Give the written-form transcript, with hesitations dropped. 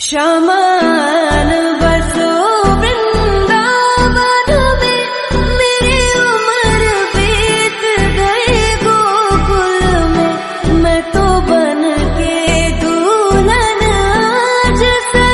शमान बसो वृंदावन में, मेरी उम्र बीत गई गोकुल में। मैं तो बन के दुल्हन आज